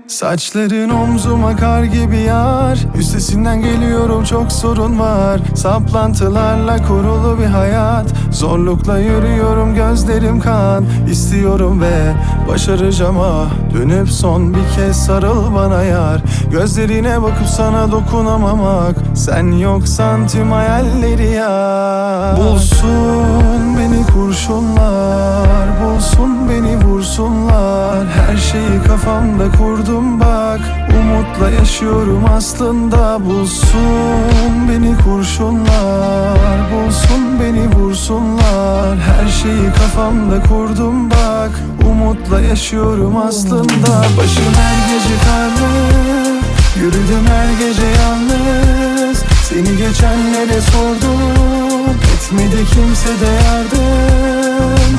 Saçların omzuma kar gibi yağar, üstesinden geliyorum çok sorun var. Saplantılarla kurulu bir hayat, zorlukla yürüyorum gözlerim kan. İstiyorum ve başaracağım ah, dönüp son bir kez sarıl bana yar. Gözlerine bakıp sana dokunamamak, sen yoksan tüm hayalleri ya. Bulsun beni kurşunlar, bulsun beni vursunlar. Her şeyi kafamda kurdum bak, umutla yaşıyorum aslında. Bulsun beni kurşunlar, bulsun beni vursunlar. Her şeyi kafamda kurdum bak, umutla yaşıyorum aslında. Başım her gece karlı, yürüdüm her gece yalnız. Seni geçenlere sordum, etmedi kimse de yardım.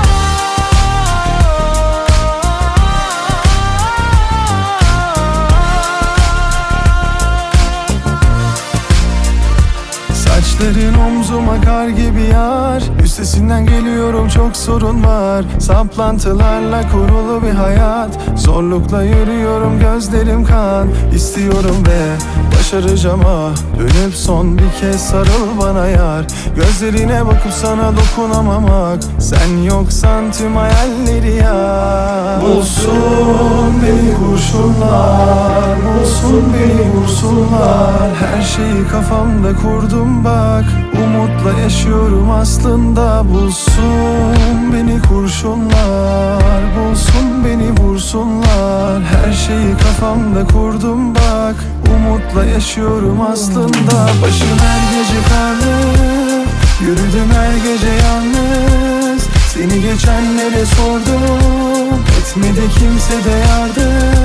Saçların omzuma kar gibi yağar, üstesinden geliyorum çok sorun var. Saplantılarla kurulu bir hayat, zorlukla yürüyorum gözlerim kan. İstiyorum ve başaracağım ah, dönüp son bir kez sarıl bana yar. Gözlerine bakıp sana dokunamamak, sen yoksan tüm hayalleri ya. Bulsun beni kurşunlar, bulsun beni vursunlar. Her şeyi kafamda kurdum bak, umutla yaşıyorum aslında. Bulsun beni kurşunlar, bulsun beni vursunlar. Her şeyi kafamda kurdum bak, umutla yaşıyorum aslında. Başım her gece karlı, yürüdüm her gece yalnız. Seni geçenlere sordum, etmedi kimse de yardım.